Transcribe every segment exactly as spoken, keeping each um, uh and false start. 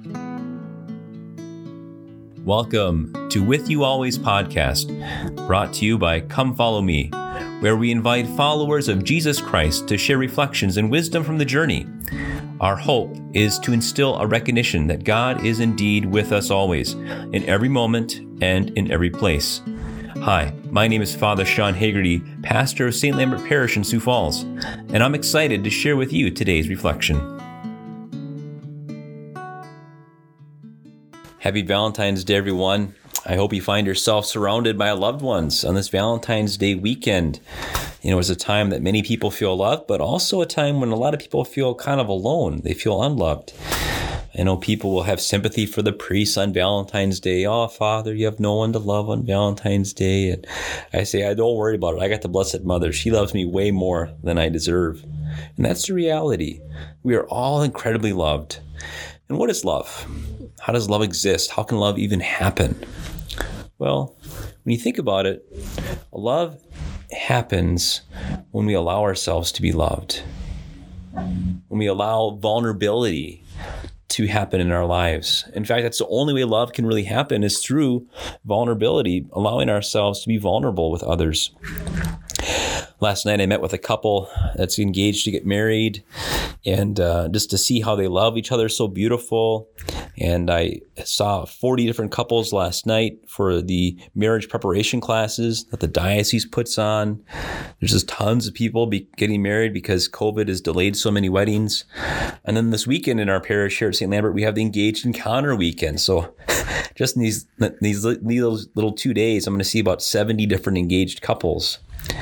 Welcome to With You Always podcast, brought to you by Come Follow Me, where we invite followers of Jesus Christ to share reflections and wisdom from the journey. Our hope is to instill a recognition that God is indeed with us always, in every moment and in every place. Hi, my name is Father Sean Hagerty, pastor of Saint Lambert Parish in Sioux Falls, and I'm excited to share with you today's reflection. Happy Valentine's Day, everyone. I hope you find yourself surrounded by loved ones on this Valentine's Day weekend. You know, it's a time that many people feel loved, but also a time when a lot of people feel kind of alone. They feel unloved. I know people will have sympathy for the priests on Valentine's Day. Oh, Father, you have no one to love on Valentine's Day. And I say, I don't worry about it. I got the Blessed Mother. She loves me way more than I deserve. And that's the reality. We are all incredibly loved. And what is love? How does love exist? How can love even happen? Well, when you think about it, love happens when we allow ourselves to be loved. When we allow vulnerability to happen in our lives. In fact, that's the only way love can really happen is through vulnerability, allowing ourselves to be vulnerable with others. Last night I met with a couple that's engaged to get married, and uh, just to see how they love each other, so beautiful. And I saw forty different couples last night for the marriage preparation classes that the diocese puts on. There's just tons of people be getting married because COVID has delayed so many weddings. And then this weekend in our parish here at Saint Lambert, we have the Engaged Encounter weekend. So just in these, these little two days, I'm going to see about seventy different engaged couples.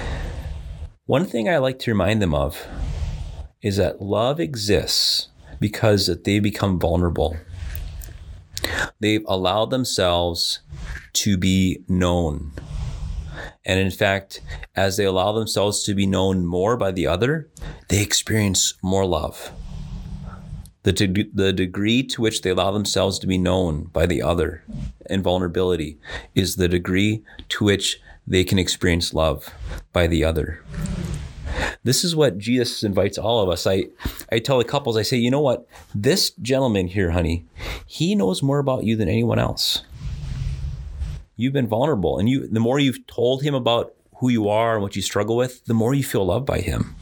One thing I like to remind them of is that love exists because that they become vulnerable. They've allowed themselves to be known. And in fact, as they allow themselves to be known more by the other, they experience more love. The, de- the degree to which they allow themselves to be known by the other and vulnerability is the degree to which they can experience love by the other. This is what Jesus invites all of us. I, I tell the couples, I say, you know what? This gentleman here, honey, he knows more about you than anyone else. You've been vulnerable. And you, the more you've told him about who you are and what you struggle with, the more you feel loved by him.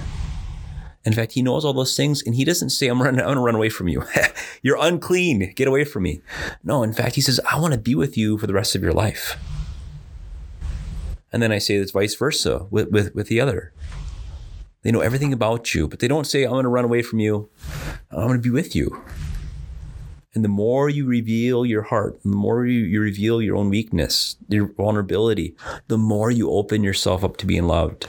In fact, he knows all those things, and he doesn't say, I'm, run, I'm going to run away from you. You're unclean. Get away from me. No, in fact, he says, I want to be with you for the rest of your life. And then I say it's vice versa with, with, with the other. They know everything about you, but they don't say, I'm going to run away from you. I'm going to be with you. And the more you reveal your heart, the more you, you reveal your own weakness, your vulnerability, the more you open yourself up to being loved.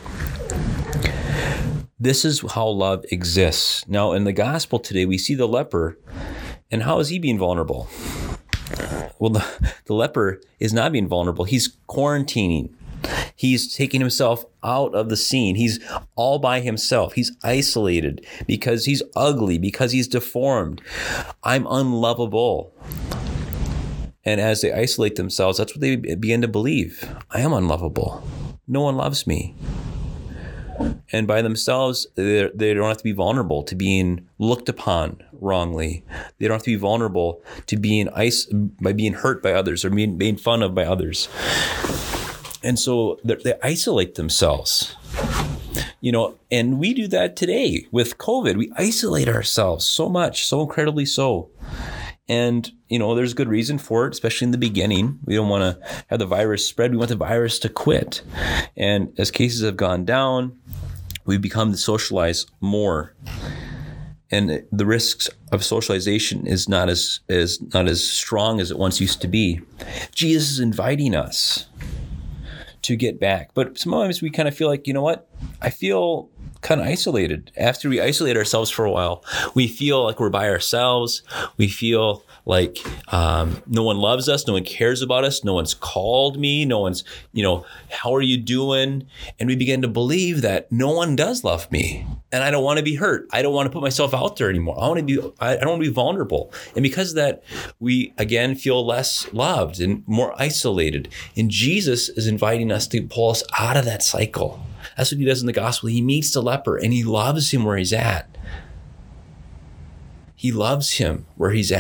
This is how love exists. Now, in the gospel today, we see the leper, and how is he being vulnerable? Well, the, the leper is not being vulnerable. He's quarantining. He's taking himself out of the scene. He's all by himself. He's isolated because he's ugly, because he's deformed. I'm unlovable. And as they isolate themselves, that's what they begin to believe. I am unlovable. No one loves me. And by themselves, they don't have to be vulnerable to being looked upon wrongly. They don't have to be vulnerable to being is- by being hurt by others or being made fun of by others. And so they isolate themselves, you know, and we do that today with COVID. We isolate ourselves so much, so incredibly so. And, you know, there's good reason for it, especially in the beginning. We don't want to have the virus spread. We want the virus to quit. And as cases have gone down, we've become to socialize more. And the risks of socialization is not as, is not as strong as it once used to be. Jesus is inviting us to get back. But sometimes we kind of feel like, you know what? I feel kind of isolated. After we isolate ourselves for a while, we feel like we're by ourselves. We feel like um, no one loves us. No one cares about us. No one's called me. No one's, you know, how are you doing? And we begin to believe that no one does love me. And I don't want to be hurt. I don't want to put myself out there anymore. I want to be, I don't want to be vulnerable. And because of that, we again feel less loved and more isolated. And Jesus is inviting us to pull us out of that cycle. That's what he does in the gospel. He meets the leper and he loves him where he's at. He loves him where he's at.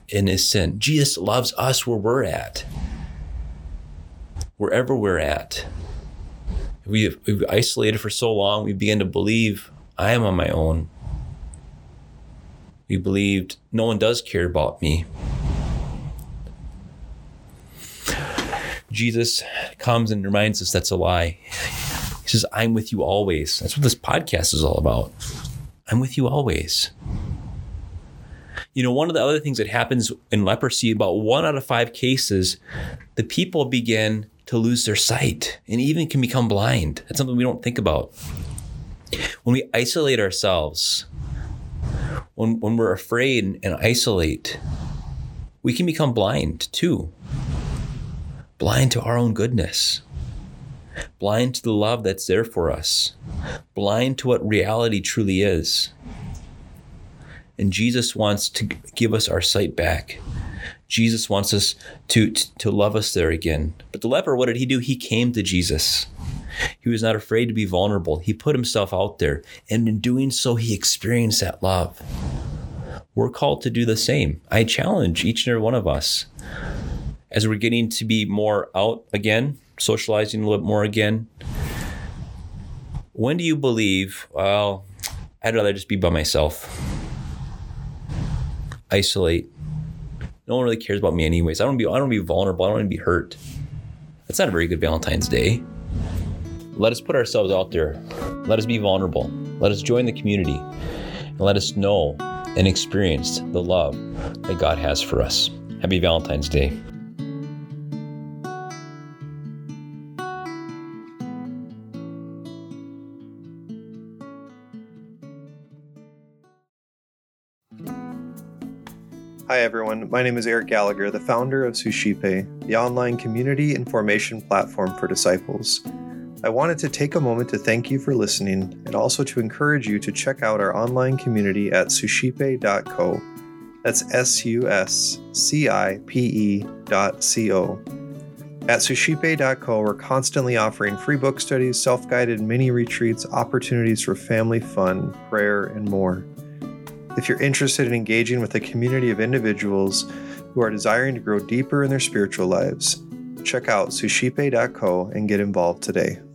in his sin. Jesus loves us where we're at, wherever we're at. We've, we've isolated for so long, we begin to believe I am on my own. We believed no one does care about me. Jesus comes and reminds us that's a lie. He says, I'm with you always. That's what this podcast is all about. I'm with you always. You know, one of the other things that happens in leprosy, about one out of five cases, the people begin to lose their sight and even can become blind. That's something we don't think about. When we isolate ourselves, when, when we're afraid and isolate, we can become blind too. Blind to our own goodness. Blind to the love that's there for us. Blind to what reality truly is. And Jesus wants to give us our sight back. Jesus wants us to, to, to love us there again. But the leper, what did he do? He came to Jesus. He was not afraid to be vulnerable. He put himself out there. And in doing so, he experienced that love. We're called to do the same. I challenge each and every one of us, as we're getting to be more out again, socializing a little bit more again. When do you believe, well, I'd rather just be by myself? Isolate. No one really cares about me anyways. I don't want to be, I don't want to be vulnerable. I don't want to be hurt. That's not a very good Valentine's Day. Let us put ourselves out there. Let us be vulnerable. Let us join the community. And let us know and experience the love that God has for us. Happy Valentine's Day. Hi everyone, my name is Eric Gallagher, the founder of Suscipe, the online community and formation platform for disciples. I wanted to take a moment to thank you for listening and also to encourage you to check out our online community at suscipe dot co. That's S U S C I P E dot C O. At suscipe dot co, we're constantly offering free book studies, self-guided mini retreats, opportunities for family fun, prayer, and more. If you're interested in engaging with a community of individuals who are desiring to grow deeper in their spiritual lives, check out suscipe dot co and get involved today.